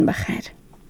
بخیر.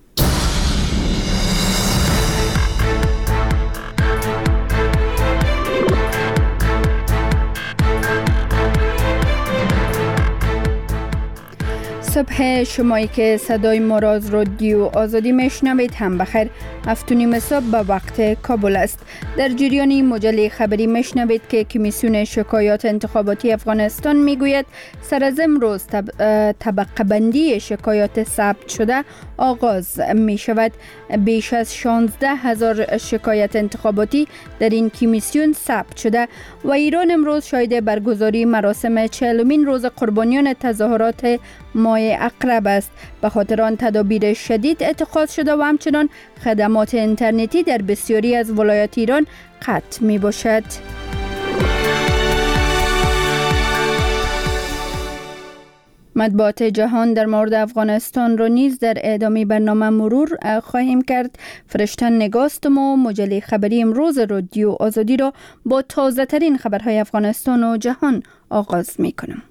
صبح شمایی که صدای ما را از رادیو آزادی میشنوید هم بخیر. 7:30 صبح به وقت کابل است. در جریان مجله خبری میشنوید که کمیسیون شکایات انتخاباتی افغانستان میگوید سر از امروز طبقه بندی شکایات ثبت شده آغاز می شود. بیش از 16,000 شکایت انتخاباتی در این کمیسیون ثبت شده و ایران امروز شاهد برگزاری مراسم 40مین روز قربانیان تظاهرات ماه عقرب است. به خاطر آن تدابیر شدید اتخاذ شده و همچنان خدمات اینترنتی در بسیاری از ولایات ایران قطع می باشد. مطبوعات جهان در مورد افغانستان را نیز در ادامه برنامه مرور خواهیم کرد. فرشتن نگاستم و مجله خبری امروز رادیو آزادی را با تازه ترین خبرهای افغانستان و جهان آغاز می کنم.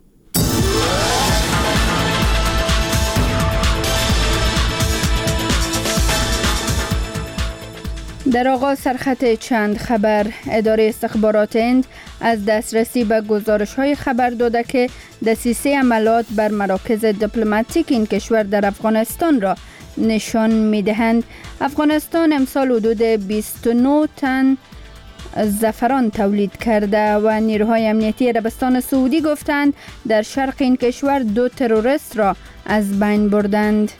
در آغاز سرخط چند خبر. اداره استخبارات هند از دسترسی به گزارش‌های خبر داده که دسیسه عملات بر مراکز دیپلماتیک این کشور در افغانستان را نشان می‌دهند. افغانستان امسال حدود 29 تن زعفران تولید کرده و نیروهای امنیتی عربستان سعودی گفتند در شرق این کشور 2 تروریست را از بین بردند.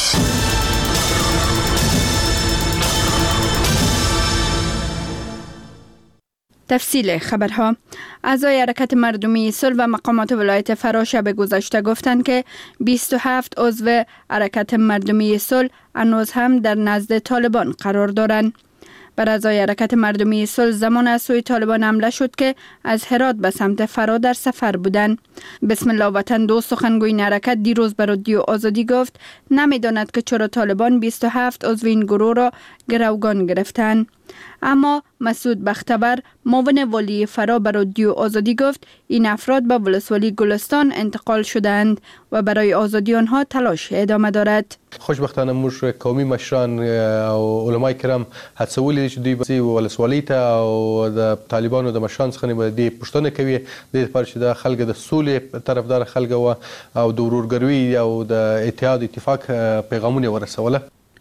تفصیل خبرها. اعضای حرکت مردمی صلح و مقامات ولایت فرا شب گذشته گفتند که 27 عضو حرکت مردمی صلح هنوز هم در نزد طالبان قرار دارند. بر اعضای حرکت مردمی صلح زمان از سوی طالبان حمله شد که از هرات به سمت فرا در سفر بودند. بسم الله وطن دو سخنگوی حرکت دیروز به رادیو آزادی گفت نمیداند که چرا طالبان 27 عضو این گروه را گروگان گرفتند. اما مسعود بختور معاون والی فرا به رادیو آزادی گفت این افراد به ولسوالی گلستان انتقال شدند و برای آزادی آنها تلاش ادامه دارد. خوشبختانه موږ قومي مشران او علماء کرام هڅولي چې دوی به ولسوالۍ ته او د طالبانو د مشران څخه د پښتنه کوي د لپاره چې د خلک د سولې طرفدار خلک او د ورورګروي او د اتحاد اتفاق پیغامونه ورسوله.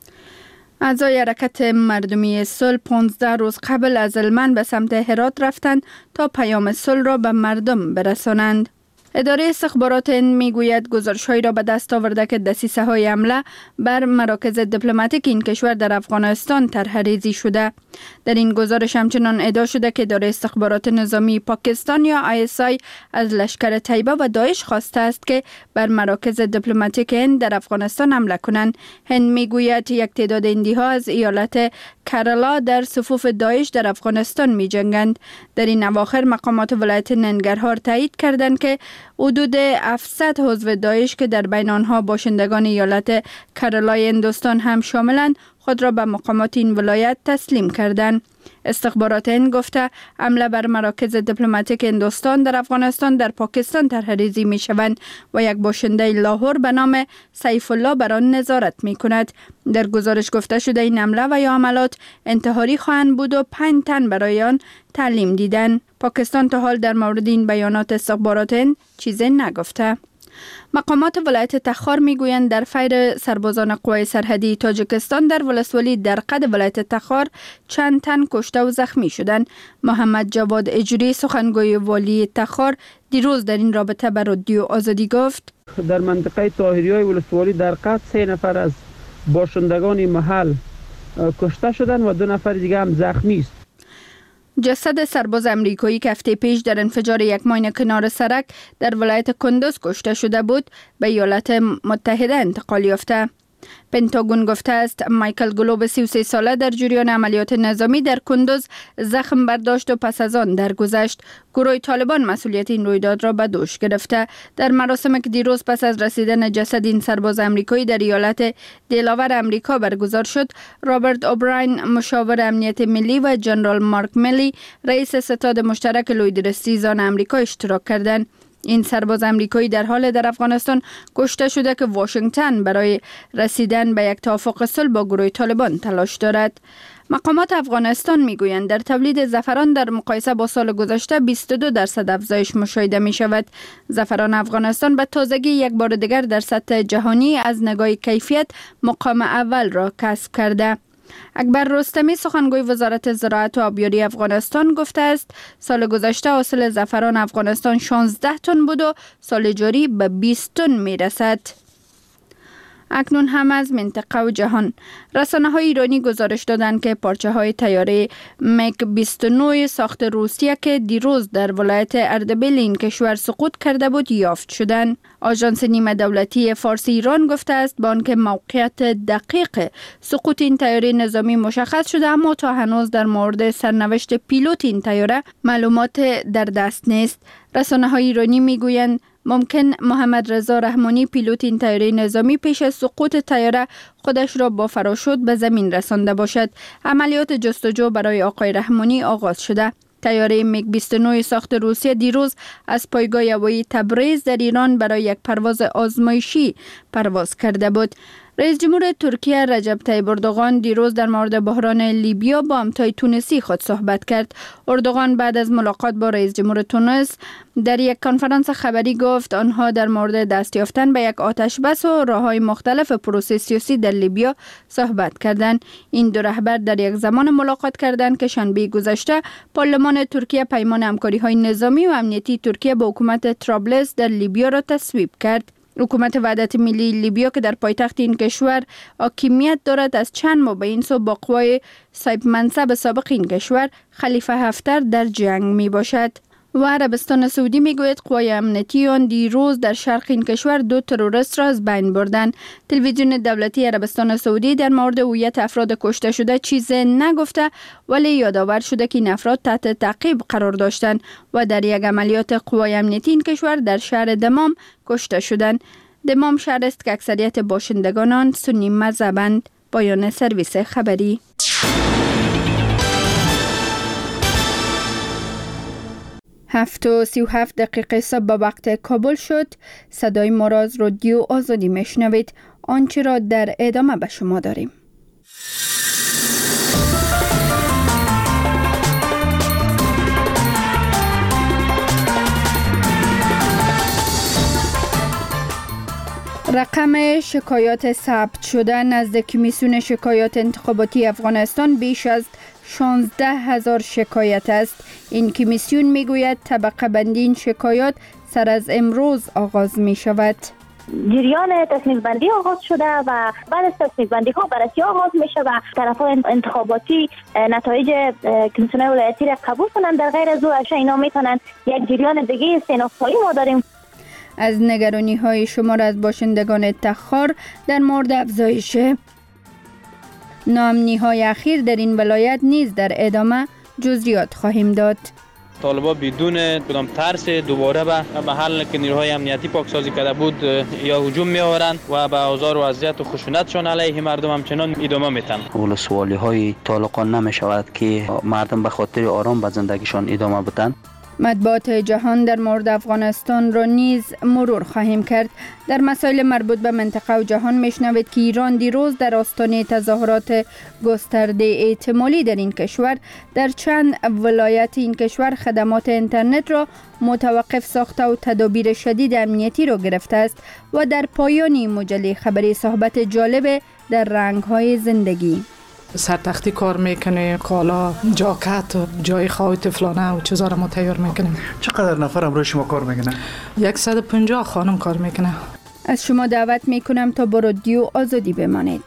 اعضای حرکت مردمی صلح 15 روز قبل از هلمند به سمت هرات رفتند تا پیام صلح را به مردم برسانند. اداره استخبارات هند میگوید گزارش‌هایی را به دست آورده که دسیسه‌های حمله بر مراکز دیپلماتیک این کشور در افغانستان طرح‌ریزی شده. در این گزارش همچنان ادعا شده که اداره استخبارات نظامی پاکستان یا ISI از لشکر طیبه و داعش خواسته است که بر مراکز دیپلماتیک هند در افغانستان حمله کنند. هند میگوید یک تعداد هندی‌ها از ایالت کرالا در صفوف داعش در افغانستان می‌جنگند. در این اواخر مقامات ولایت ننگرهار تایید کردند که حدود 700 عضو داعش که در بین آنها باشندگان ایالت کرالای هندوستان هم شاملند خود را به مقامات این ولایت تسلیم کردند. استخبارات هند گفته حمله بر مراکز دیپلماتیک هندوستان در افغانستان در پاکستان طرح‌ریزی می شوند و یک باشنده لاهور به نام سیف الله بر آن نظارت می کند. در گزارش گفته شده این حمله و یا حملات انتحاری خواهند بود و 5 تن برای آن تعلیم دیدن. پاکستان تا حال در مورد این بیانات استخبارات هند چیزی نگفته. مقامات ولایت تخار میگویند در فیر سربازان قوای سرحدی تاجیکستان در ولسوالی درقد ولایت تخار چند تن کشته و زخمی شدند. محمد جواد اجری سخنگوی والی تخار دیروز در این رابطه به رادیو آزادی گفت در منطقه طاهریای ولسوالی درقد 3 نفر از باشندگان محل کشته شدند و 2 نفر دیگه هم زخمی است. جسد سرباز امریکایی که هفته پیش در انفجار یک ماین کنار سرک در ولایت کندوز کشته شده بود به ایالات متحده انتقال یافته. پنتاگون گفته است مایکل گلوب 33 ساله در جریان عملیات نظامی در کندوز زخم برداشت و پس از آن درگذشت. گروه طالبان مسئولیت این رویداد را به دوش گرفته. در مراسمی که دیروز پس از رسیدن جسد این سرباز امریکایی در ایالت دلاور امریکا برگزار شد، رابرت اوبراین مشاور امنیت ملی و جنرال مارک ملی رئیس ستاد مشترک لویدرستی زان امریکا اشتراک کردند. این سرباز امریکایی در حال در افغانستان کشته شده که واشنگتن برای رسیدن به یک توافق صلح با گروه طالبان تلاش دارد. مقامات افغانستان میگویند در تولید زعفران در مقایسه با سال گذشته 22% افزایش مشاهده می شود. زعفران افغانستان به تازگی یک بار دیگر در سطح جهانی از نگاه کیفیت مقام اول را کسب کرده. اکبر رستمی سخنگوی وزارت زراعت و آبیاری افغانستان گفته است سال گذشته حاصل زعفران افغانستان 16 تن بود و سال جاری به 20 تن می رسد. اکنون هم از منطقه و جهان. رسانه‌های ایرانی گزارش دادند که پارچه‌های طیاره میگ 29 ساخت روسیه که دیروز در ولایت اردبیل این کشور سقوط کرده بود یافت شدند. آژانس نیمه دولتی فارسی ایران گفته است با آنکه موقعیت دقیق سقوط این طیاره نظامی مشخص شده، اما تا هنوز در مورد سرنوشت پیلوت این طیاره معلومات در دست نیست. رسانه‌های ایرانی میگویند ممکن محمد رضا رحمانی پیلوت این طیاره نظامی پیش از سقوط طیاره خودش را با پاراشوت به زمین رسانده باشد. عملیات جستجو برای آقای رحمانی آغاز شده. طیاره میگ 29 ساخت روسیه دیروز از پایگاه هوایی تبریز در ایران برای یک پرواز آزمایشی پرواز کرده بود. رئیس جمهور ترکیه رجب طیب اردوغان دیروز در مورد بحران لیبیا با همتای تونسی خود صحبت کرد. اردوغان بعد از ملاقات با رئیس جمهور تونس در یک کنفرانس خبری گفت آنها در مورد دست یافتن به یک آتش بس و راه‌های مختلف پروسه سیاسی در لیبیا صحبت کردند. این دو رهبر در یک زمان ملاقات کردند که شنبه گذشته پارلمان ترکیه پیمان همکاری‌های نظامی و امنیتی ترکیه با حکومت طرابلس در لیبیا را تصویب کرد. حکومت وحدت ملی لیبیا که در پایتخت این کشور حاکمیت دارد از چند ماه به این سو با قوای صاحب منصب سابق این کشور خلیفه حفتر در جنگ می باشد. و عربستان سعودی میگوید قوای امنیتی آن دیروز در شرق این کشور 2 تروریست را از بین بردند. تلویزیون دولتی عربستان سعودی در مورد هویت افراد کشته شده چیزی نگفته، ولی یادآور شده که این افراد تحت تعقیب قرار داشتند و در یک عملیات قوای امنیتی این کشور در شهر دمام کشته شدند. دمام شهر است که اکثریت باشندگان آن سنی مذهبند. پایان سرویس خبری. 7:37 صبح به وقت کابل شد. صدای ما را از رادیو آزادی میشنوید. آنچه را در ادامه به شما داریم. رقم شکایات ثبت شده نزد کمیسیون شکایات انتخاباتی افغانستان بیش از 16,000 شکایت است. این کمیسیون میگوید طبقه بندی این شکایات سر از امروز آغاز می شود. جریان تصنیف بندی آغاز شده و بعد از تصنیف بندی ها بررسی آغاز میشه و طرفای انتخاباتی نتایج کمیسیون ولایتی را قبول کنند. در غیر از او اینا میتونن یک جریان دیگه استئناف‌هایی ما داریم. از نگرانی های شمار از باشندگان تخار در مورد افزایش ناامنی های اخیر در این ولایت نیز در ادامه جزئیات خواهیم داد. طالبا بدون کدام ترس دوباره به محل که نیروهای امنیتی پاکسازی کرده بود یا هجوم می‌آورند و به آزار و اذیت و خشونتشان علیه مردم همچنان ادامه میدن. ولسوالی های طالقان نمی‌شود که مردم به خاطر آرام به زندگیشان ادامه بدن. مطبوعات جهان در مورد افغانستان را نیز مرور خواهیم کرد. در مسائل مربوط به منطقه و جهان میشنوید که ایران دیروز در آستانه تظاهرات گسترده احتمالی در این کشور در چند ولایت این کشور خدمات اینترنت را متوقف ساخته و تدابیر شدید امنیتی را گرفته است. و در پایان مجله خبری صحبت جالب در رنگ‌های زندگی. سرتختی کار میکنه، کالا، جاکت، جای خواه طفلانه و چیزا رو ما تیار میکنیم. چقدر نفر امروز شما کار میکنه؟ 150 خانم کار میکنه. از شما دعوت میکنم تا با رادیو آزادی بمانید.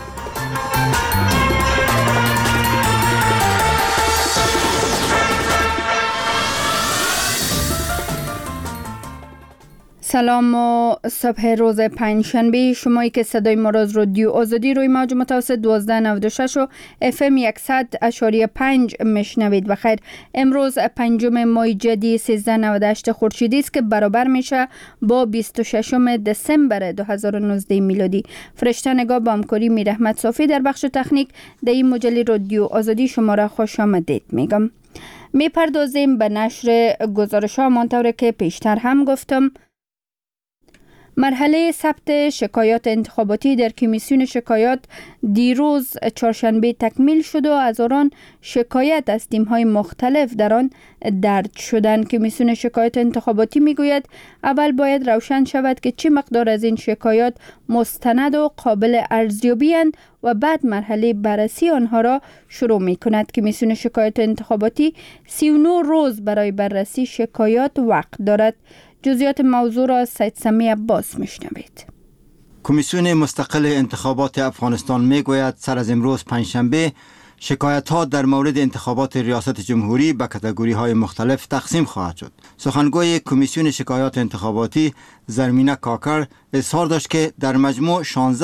سلام و صبح روز پنجشنبه. شمایی که صدای ما را از رادیو آزادی روی موج متوسط 1296 و FM 100.5 میشنوید. بخیر. امروز 5 ماه جدی 1398 خورشیدی است که برابر میشه با 26 دسامبر 2019 میلادی. فرشته نگاه با همکاری میر احمد صافی در بخش تکنیک در این مجله رادیو آزادی شما را خوش آمدید میگم. میپردازیم به نشر گزارش ها مانطور که پیشتر هم گفتم. مرحله ثبت شکایات انتخاباتی در کمیسیون شکایات دیروز چهارشنبه تکمیل شد و هزاران شکایت از تیم‌های مختلف در آن درج شدند. کمیسیون شکایات انتخاباتی میگوید اول باید روشن شود که چه مقدار از این شکایات مستند و قابل ارزیابی اند و بعد مرحله بررسی آنها را شروع می کند. کمیسیون شکایات انتخاباتی 39 روز برای بررسی شکایات وقت دارد. جزئیات موضوع را از سید سمی عباس میشنوید. کمیسیون مستقل انتخابات افغانستان میگوید سر از امروز پنجشنبه شکایت ها در مورد انتخابات ریاست جمهوری به کاتگوری های مختلف تقسیم خواهد شد. سخنگوی کمیسیون شکایات انتخاباتی زرمینه کاکر اظهار داشت که در مجموع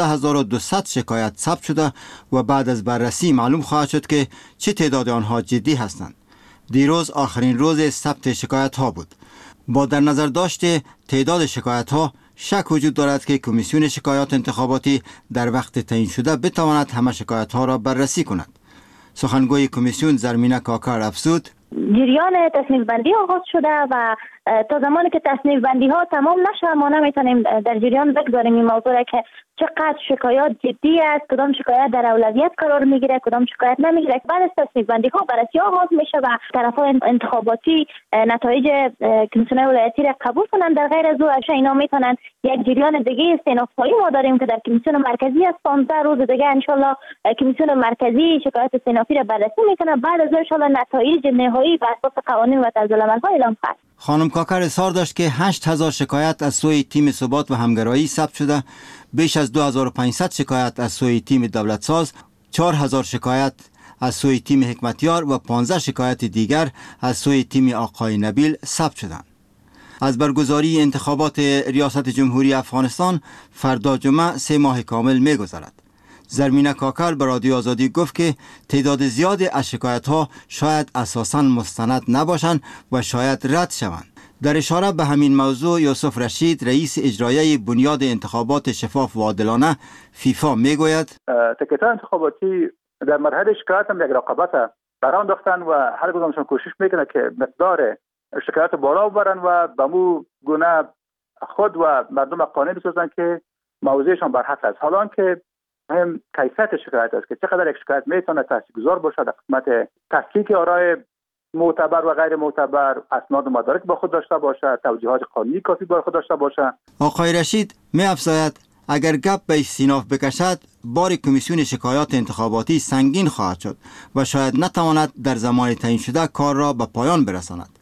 16200 شکایت ثبت شده و بعد از بررسی معلوم خواهد شد که چه تعداد آنها جدی هستند. دیروز آخرین روز ثبت شکایت ها بود. با در نظر داشته تعداد شکایت ها شک وجود دارد که کمیسیون شکایات انتخاباتی در وقت تعیین شده بتواند همه شکایت ها را بررسی کند. سخنگوی کمیسیون زرمینه کاکر افزود جریان تصنیف بندی آغاز شده و تا زمانی که تصنیف بندی ها تمام نشه ما نمیتونیم در جریان بگذاریم این موضوع را که چقدر شکایات جدی است، کدام شکایت در اولویت قرار میگیره، کدام شکایت نمیگیره. بعد از تصنیف بندی ها بررسی آغاز میشه و طرفان انتخاباتی نتایج کمیسیون ولایتی را قبول کنند. در غیر از او اینا میتونن یک جریان دیگه استئنافایی ما داریم که در کمیسیون مرکزی است. 15 روز دیگه ان شاء الله کمیسیون مرکزی شکایت استئنافی را بررسی میکنه. بعد از ان شاء الله نتایج نهایی بر اساس قوانین و طرزالعمل ها اعلام خواهد. خانم کاکر اظهار داشت که 8000 شکایت از سوی تیم ثبات و همگرایی ثبت شده، بیش از 2500 شکایت از سوی تیم دولتساز، 4000 شکایت از سوی تیم حکمتیار و 15 شکایت دیگر از سوی تیم آقای نبیل ثبت شدند. از برگزاری انتخابات ریاست جمهوری افغانستان فردا جمعه 3 ماه کامل می‌گذرد. زرمینه کاکر به رادیو آزادی گفت که تعداد زیادی از شکایت ها شاید اساساً مستند نباشند و شاید رد شوند. در اشاره به همین موضوع یوسف رشید رئیس اجرایی بنیاد انتخابات شفاف و عادلانه فیفا میگوید تکیه‌های انتخاباتی در مرحله شکایت هم یک رقابت بران داشتن و هر کدومشون کوشش میکنه که مقدار شکایت بالا ببرن و به مو گونه خود و مردم قانع بسازن که موضوعشان بر حق است. حالا که مهم کیفیت شکایت است که چقدر یک شکایت میتونه تاثیرگذار باشه در قسمت تحقیق آرای معتبر و غیر معتبر، اسناد و مدارک با خود داشته باشه، توجیهات قانونی کافی با خود داشته باشه. آقای رشید می افزاید اگر گپ به استیناف بکشد بار کمیسیون شکایات انتخاباتی سنگین خواهد شد و شاید نتواند در زمان تعیین شده کار را به پایان برساند.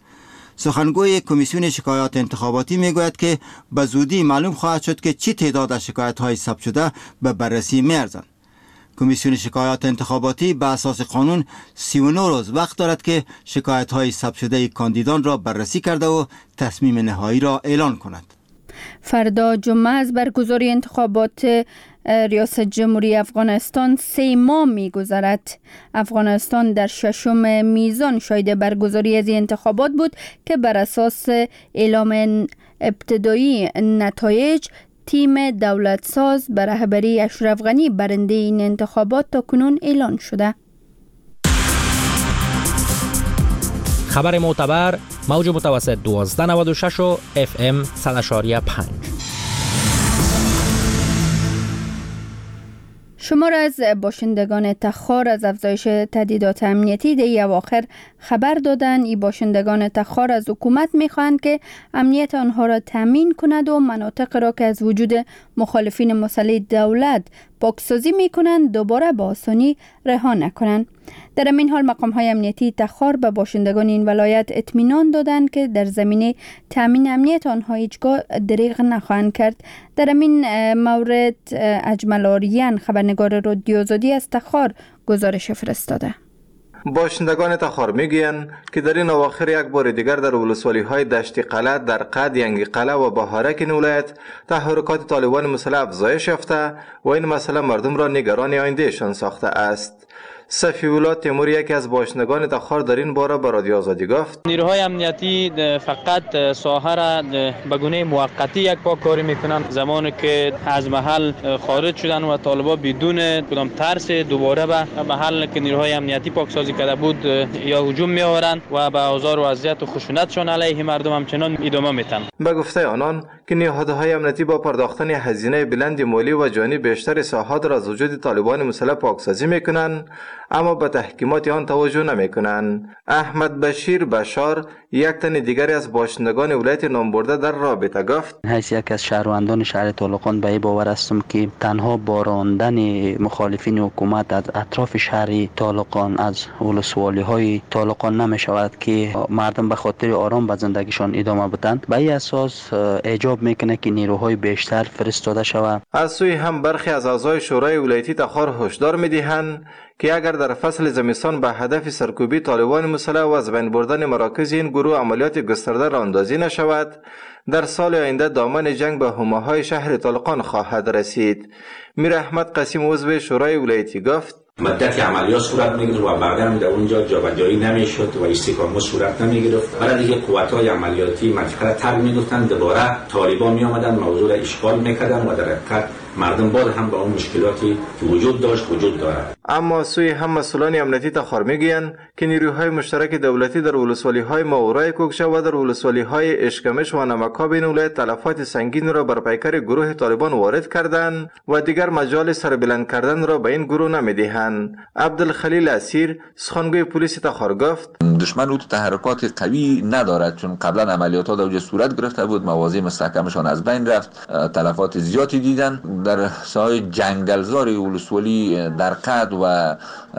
سخنگوی کمیسیون شکایات انتخاباتی میگوید که به زودی معلوم خواهد شد که چه تعداد از شکایت‌های ثبت شده به بررسی می‌ارزند. کمیسیون شکایات انتخاباتی به اساس قانون 39 روز وقت دارد که شکایت‌های ثبت شده کاندیدان را بررسی کرده و تصمیم نهایی را اعلان کند. فردا جمعه از برگزاری انتخابات ریاست جمهوری افغانستان 3 ماه می‌گذرد. افغانستان در 6م میزان شاهد برگزاری از این انتخابات بود که بر اساس اعلام ابتدایی نتایج تیم دولتساز به رهبری اشرف غنی برنده این انتخابات تا کنون اعلان شده. خبر معتبر موج متوسط 1296 و FM 100.5. شمار از باشندگان تخار از افزایش تهدیدات امنیتی در اواخر خبر دادند. این باشندگان تخار از حکومت می‌خواهند که امنیت آنها را تامین کند و مناطق را که از وجود مخالفین مسلح دولت پاکسازی می‌کنند دوباره به آسانی رها نکنند. در این حال مقام‌های امنیتی تخار به باشندگان این ولایت اطمینان دادند که در زمینه تامین امنیت آنها هیچگاه دریغ نخواهند کرد. در این مورد اجمل آریان خبرنگار رادیو آزادی از تخار گزارش فرستاده. باشندگان تخار میگویند که در این اواخر یک بار دیگر در ولسوالی‌های دشت قلعه، در قد، ینگی قلعه و بهارک این ولایت تحرکات طالبان مسلح افزایش یافته و این مسئله مردم را نگران آیندهشان ساخته است. صفی‌الله تیمور یکی از باشندگان تخار در این باره به رادیو آزادی گفت نیروهای امنیتی فقط ساحه را به گونه موقتی یک پا کاری میکنن. زمانی که از محل خارج شدن و طالبان بدون کدام ترس دوباره به محل که نیروهای امنیتی پاکسازی کرده بود یا هجوم میآورند و به آزار و اذیت و خشونتشان علیه مردم همچنان ادامه میدن. به گفته آنان که نهادهای امنیتی با پرداختن هزینه بلند مالی و جانی بیشتر ساحات را از وجود طالبان مسلح پاکسازی میکنند، اما به تحکیمات آن توجه نمیکنند. احمد بشیر بشار یک تن دیگری از باشندگان ولایت نامبرده در رابطه گفت حیث یک از شهروندان شهر طالقان به این باور هستم که تنها باراندن مخالفین حکومت از اطراف شهر طالقان از ولسوالی های طالقان نمی شود که مردم به خاطر آرام به زندگیشان ادامه بدن. به این اساس ایجاب میکنه که نیروهای بیشتر فرستاده شود. از سوی هم برخی از اعضای شورای ولایتی تخار هشدار میدهند که اگر در فصل زمستان به هدف سرکوبی طالبان مسلح و از بین بردن مراکز این گروه عملیات گسترده را اندازی نشود، در سال آینده دامن جنگ به حومه‌های شهر طالقان خواهد رسید. میر احمد قسیم عضو شورای ولایتی گفت مدت عملیات صورت میگرفت و بعداً در اونجا جابجایی نمیشد و استحکام صورت نمیگرفت. برای دیگه قوت‌های عملیاتی منطقه را ترک میگفتن، دوباره طالبان می آمدن موضوع را اشغال میکردن و در حقیقت مردم باز هم با اون مشکلاتی که وجود داشت وجود دارد. اما سوی هم مسئولان امنیتی تخار میگویند که نیروهای مشترک دولتی در ولسوالی‌های ماورای کوکشه و در ولسوالی‌های اشکمش و نمک‌ها بین ولایت تلفات سنگین را بر پیکر گروه طالبان وارد کردند و دیگر مجال سربلند کردن را به این گروه نمیدهند. عبدالخلیل اسیر سخنگوی پلیس تخار گفت دشمن او تحرکات قوی ندارد، چون قبلا عملیات‌ها در اونجا صورت گرفته بود، مواضع مستحکمشان از بین رفت، تلفات زیادی دیدن. در ساحه جنگلزار ولسوالی در قد و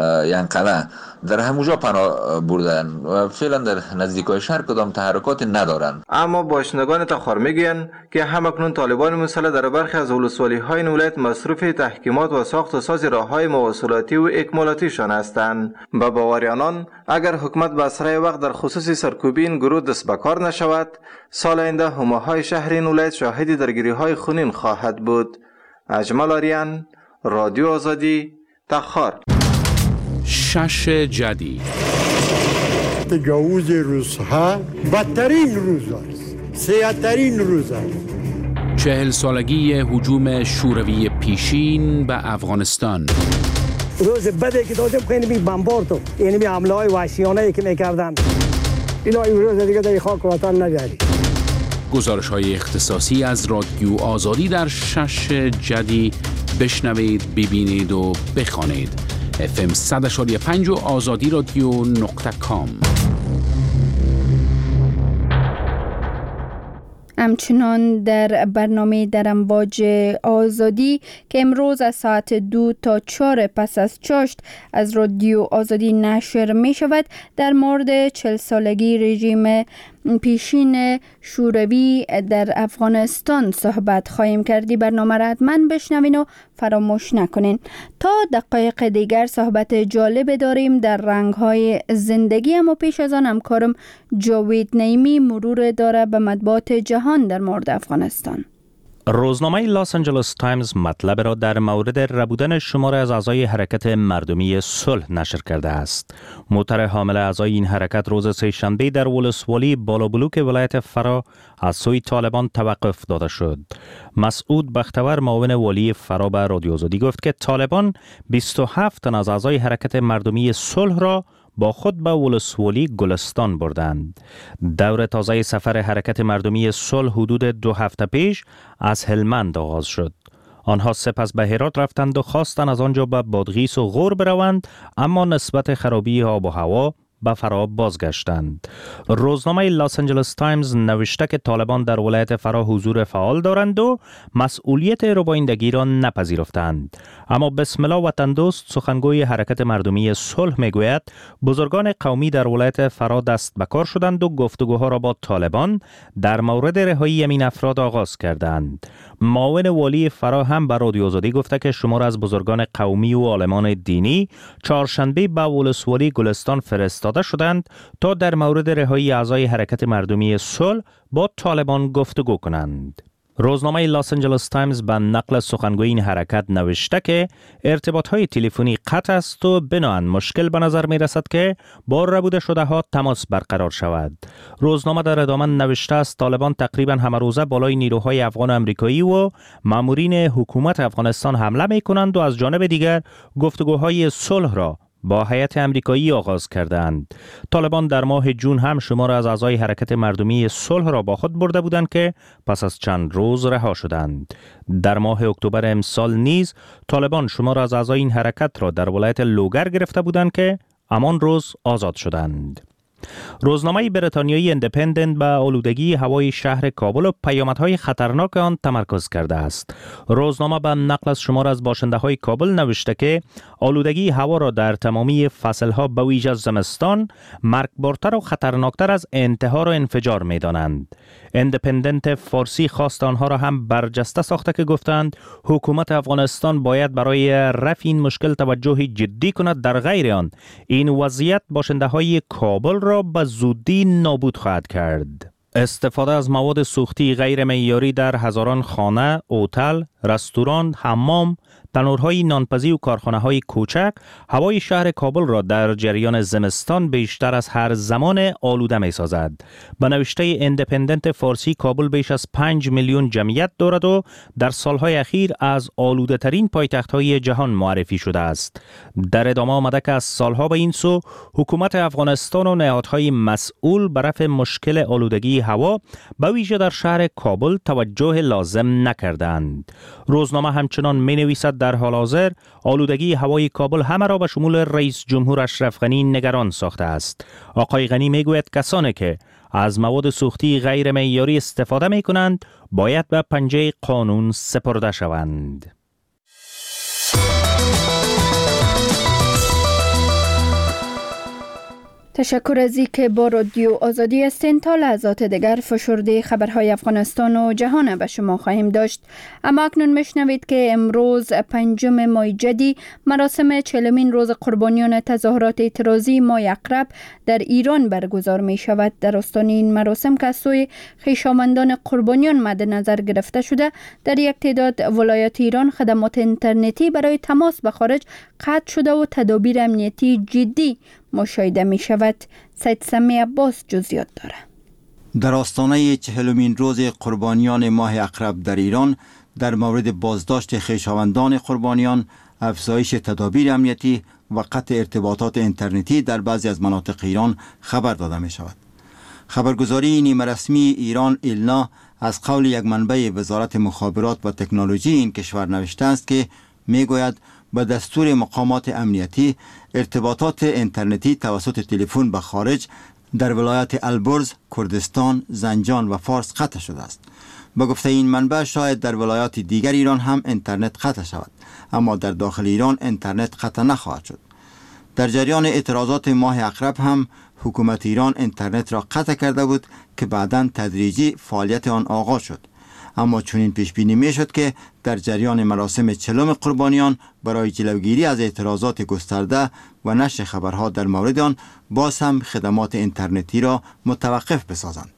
ینقله در همونجا پناه بردن و فعلا در نزدیکای شهر کدام تحرکات ندارند. اما باشندگان تخار میگویند که همکنون طالبان مسلح در برخی از ولسوالی‌های ولایت مصروف تحکیمات و ساخت و ساز راه‌های مواصلاتی و اکمالاتیشان هستند. به باور آنان اگر حکومت به اسرع وقت در خصوص سرکوبی این گروه دست به کار نشود، سال آینده حومه‌های شهر این ولایت شاهد درگیری‌های خونین خواهد بود. اجمل آریان، رادیو آزادی، تخار. شش جدید تجاوز روزها بدترین روز است، سیاه‌ترین روز است. 40 سالگی هجوم شوروی پیشین به افغانستان. روز بدی که داشتم خیلی بمبارد، یعنی حمله‌های وحشیانه‌ای که می‌کردن، اینا امروز دیگه در خاک وطن نداری. گزارش‌های اختصاصی از رادیو آزادی در شش جدید بشنوید، ببینید و بخوانید. FM 100.5 و آزادی رادیو.com. همچنان در برنامه در امواج آزادی که امروز از ساعت 2 تا 4 پس از چاشت از رادیو آزادی نشر می شود، در مورد 40 سالگی رژیم پیشین شوروی در افغانستان صحبت خواهیم کردی. برنامه را حتما بشنوین و فراموش نکنین. تا دقایق دیگر صحبت جالب داریم در رنگ‌های زندگی، اما پیش از آن همکارم جاوید نعیمی مرور داره به مطبوعات جهان در مورد افغانستان. روزنامه لاس آنجلس تایمز مطلب را در مورد ربودن شمار از اعضای حرکت مردمی صلح نشر کرده است. موتر حامل اعضای این حرکت روز سه‌شنبه در ولسوالی بالابلوک ولایت فرا از سوی طالبان توقف داده شد. مسعود بختور معاون والی فرا به رادیو آزادی گفت که طالبان 27 تن از اعضای حرکت مردمی صلح را با خود به ولسوالی گلستان بردند. دور تازه سفر حرکت مردمی صلح حدود 2 هفته پیش از هلمند آغاز شد. آنها سپس به هرات رفتند و خواستند از آنجا به بادغیس و غور بروند، اما نسبت خرابی آب و هوا به فرا بازگشتند. روزنامه لاس آنجلس تایمز نوشته که طالبان در ولایت فرا حضور فعال دارند و مسئولیت ربایندگی را نپذیرفتند. اما بسم الله وطن دوست سخنگوی حرکت مردمی صلح میگوید بزرگان قومی در ولایت فرا دست به کار شدند و گفتگوها را با طالبان در مورد رهایی این افراد آغاز کردند. معاون والی فرا هم به رادیو آزادی گفته که شمار از بزرگان قومی و عالمان دینی چهارشنبه به ولسوالی گلستان فرستاده شدند تا در مورد رهایی اعضای حرکت مردمی صلح با طالبان گفتگو کنند. روزنامه لاس آنجلس تایمز به نقل سخنگوی این حرکت نوشته که ارتباط‌های تلفنی قطع است و بنابراین مشکل به نظر می‌رسد که با ربوده شده ها تماس برقرار شود. روزنامه در ادامه نوشته است طالبان تقریبا همه روزه بالای نیروهای افغان و امریکایی و مامورین حکومت افغانستان حمله می‌کنند و از جانب دیگر گفتگوهای صلح را با هیئت امریکایی آغاز کردند. طالبان در ماه جون هم شمار از اعضای حرکت مردمی صلح را با خود برده بودند که پس از چند روز رها شدند. در ماه اکتبر امسال نیز طالبان شمار از اعضای این حرکت را در ولایت لوگر گرفته بودند که همان روز آزاد شدند. روزنامه بریتانیایی اندپندنت به آلودگی هوای شهر کابل و پیامدهای خطرناک آن تمرکز کرده است. روزنامه به نقل از شمار از باشنده‌های کابل نوشته که آلودگی هوا را در تمامی فصل‌ها به ویژه زمستان مرگبارتر و خطرناکتر از انتحار و انفجار می‌دانند. اندپندنت فارسی خواست آنها را هم برجسته ساخته که گفتند حکومت افغانستان باید برای رفع این مشکل توجه جدی کند، در غیر آن این وضعیت باشنده‌های کابل را به زودی نابود خواهد کرد. استفاده از مواد سوختی غیر معیاری در هزاران خانه، هتل، رستوران، حمام، تنورهای نانپزی و کارخانه‌های کوچک هوای شهر کابل را در جریان زمستان بیشتر از هر زمان آلوده می‌سازد. به نوشته اندپندنت فارسی کابل بیش از 5 میلیون جمعیت دارد و در سالهای اخیر از آلوده ترین پایتخت‌های جهان معرفی شده است. در ادامه آمده که از سالها به این سو حکومت افغانستان و نهادهای مسئول به رفع مشکل آلودگی هوا به ویژه در شهر کابل توجه لازم نکردند. روزنامه همچنان می‌نویسد در حال حاضر آلودگی هوای کابل همه را به شمول رئیس جمهور اشرف غنی نگران ساخته است. آقای غنی میگوید کسانی که از مواد سوختی غیر معیاری استفاده می کنند باید به پنجه قانون سپرده شوند. تشکر از اینکه با رادیو آزادی هستین. تا لحظات دیگر فشرده خبرهای افغانستان و جهان به شما خواهیم داشت. اما اکنون میشنوید که امروز 5 ماه جدی مراسم 40مین روز قربانیان تظاهرات اعتراضی ماه عقرب در ایران برگزار می شود. در آستان این مراسم که از سوی خویشاوندان قربانیان مد نظر گرفته شده، در یک تعداد ولایات ایران خدمات اینترنتی برای تماس به خارج قطع شده و تدابیر امنیتی جدی مشاهده می شود. سید سمی عباس جزئیات داره. در آستانه 40مین روز قربانیان ماه عقرب در ایران در مورد بازداشت خویشاوندان قربانیان، افزایش تدابیر امنیتی و قطع ارتباطات اینترنتی در بعضی از مناطق ایران خبر داده می شود. خبرگزاری نیمه رسمی ایران ایلنا از قول یک منبع وزارت مخابرات و تکنولوژی این کشور نوشته است که می گوید به دستور مقامات امنیتی ارتباطات اینترنتی توسط تلفن به خارج در ولایت البرز، کردستان، زنجان و فارس قطع شده است. به گفته این منبع شاید در ولایات دیگر ایران هم اینترنت قطع شود، اما در داخل ایران اینترنت قطع نخواهد شد. در جریان اعتراضات ماه عقرب هم حکومت ایران اینترنت را قطع کرده بود که بعداً تدریجی فعالیت آن آغاز شد. اما چنین پیش بینی می شد که در جریان مراسم 40 قربانیان برای جلوگیری از اعتراضات گسترده و نشر خبرها در مورد آن باز هم خدمات اینترنتی را متوقف بسازند.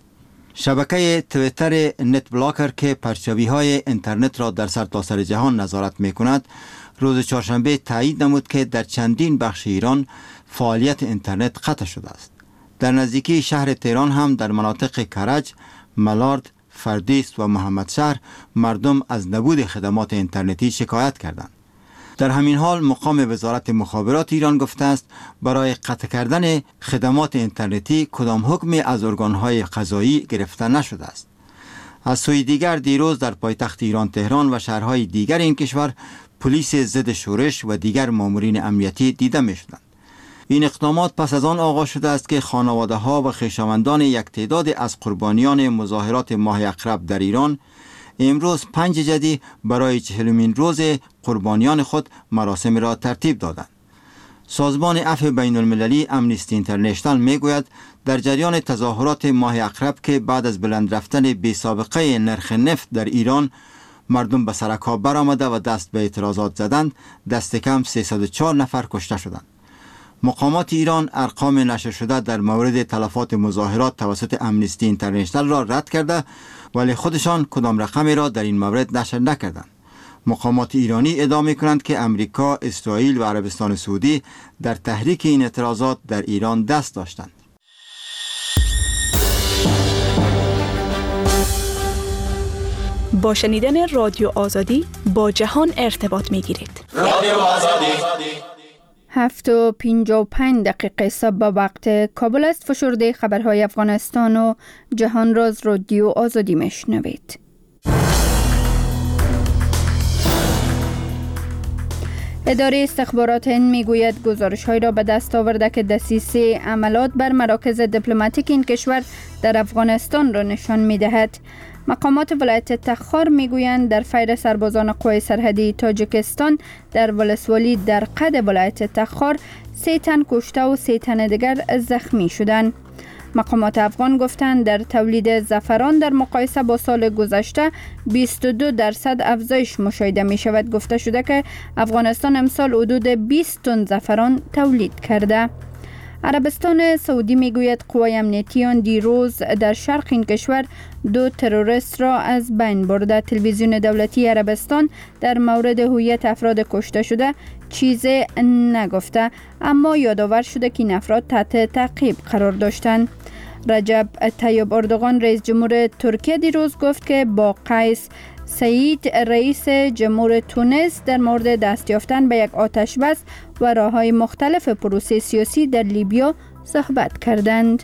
شبکه تویتر نت بلاکر که پرچاوی‌های اینترنت را در سرتاسر جهان نظارت می کند، روز چهارشنبه تایید نمود که در چندین بخش ایران فعالیت اینترنت قطع شده است. در نزدیکی شهر تهران هم در مناطق کرج، ملارد، فردیس و محمدشهر مردم از نبود خدمات اینترنتی شکایت کردند. در همین حال مقام وزارت مخابرات ایران گفته است برای قطع کردن خدمات اینترنتی کدام حکمی از ارگانهای قضایی گرفته نشده است. از سوی دیگر دیروز در پایتخت ایران تهران و شهرهای دیگر این کشور پلیس ضد شورش و دیگر مامورین امنیتی دیده می شدند. این اقدامات پس از آن آغاز شده است که خانواده ها و خویشاوندان یک تعداد از قربانیان مظاهرات ماه عقرب در ایران امروز 5 جدی برای 40مین روز قربانیان خود مراسم را ترتیب دادند. سازمان عفو بین المللی امنیستی اینترنشنال می گوید در جریان تظاهرات ماه عقرب که بعد از بلند رفتن بی سابقه نرخ نفت در ایران مردم به سرک‌ها برآمده و دست به اعتراضات زدند، دست کم 304 نفر کشته شدند. مقامات ایران ارقام نشر شده در مورد تلفات مظاهرات توسط امنستی اینترنشنال را رد کرده، ولی خودشان کدام رقمی را در این مورد نشر نکردند. مقامات ایرانی ادعا می‌کنند که امریکا، اسرائیل و عربستان سعودی در تحریک این اعتراضات در ایران دست داشتند. با شنیدن رادیو آزادی با جهان ارتباط می‌گیرید. رادیو آزادی 7:55 صبح به وقت کابل است. فشرده خبرهای افغانستان و جهان را از رادیو آزادی میشنوید. اداره استخبارات هند میگوید گزارش‌هایی را به دست آورده که دسیسه عملات بر مراکز دیپلماتیک این کشور در افغانستان را نشان می‌دهد. مقامات ولایت تخار میگویند در فیر سربازان قوای سرحدی تاجیکستان در ولسوالی در قد ولایت تخار 3 تن کشته و 3 تن دیگر زخمی شدند. مقامات افغان گفتند در تولید زعفران در مقایسه با سال گذشته 22% افزایش مشاهده می شود. گفته شده که افغانستان امسال حدود 20 تن زعفران تولید کرده. عربستان سعودی میگوید قوای امنیتی آن دیروز در شرق این کشور 2 تروریست را از بین برده. تلویزیون دولتی عربستان در مورد هویت افراد کشته شده چیزی نگفته، اما یادآور شده که این افراد تحت تعقیب قرار داشتند. رجب طیب اردوغان رئیس جمهور ترکیه دیروز گفت که با قیس سعید رئیس جمهور تونس در مورد دست یافتن به یک آتش بس و راه‌های مختلف پروسه سیاسی در لیبیا صحبت کردند.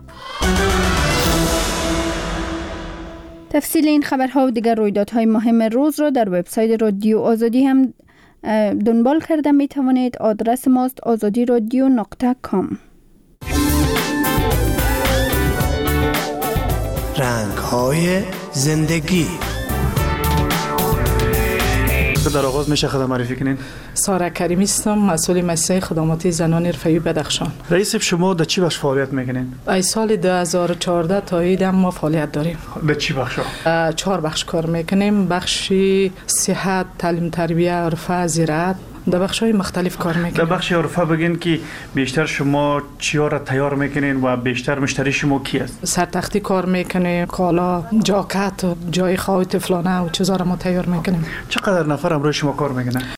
تفصیل این خبرها و دیگر رویدادهای مهم روز را در وبسایت رادیو آزادی هم دنبال کرده می توانید. آدرس ماست azadiradio.com. رنگ‌های زندگی. در آغاز میشه خدمت معرفی کنین؟ سارا کریمی هستم، مسئول مؤسسه خدمات زنان حرفه‌ای بدخشان. رئیس شما در چی بخش فعالیت میکنین؟ از سال 2014 تا عید ما فعالیت داریم. در چی بخشا؟ 4 بخش کار میکنیم. بخش صحت، تعلیم تربیت، عرفه، زراعت، در بخش‌های مختلف کار میکنیم. در بخش عرفه بگین که بیشتر شما چیا را تیار میکنین و بیشتر مشتری شما کی است؟ سرتختی کار میکنیم، کالا، جاکت، جای خواه طفلانه و چیزا را ما تیار میکنیم. چقدر نفر امروز شما کار میکنن؟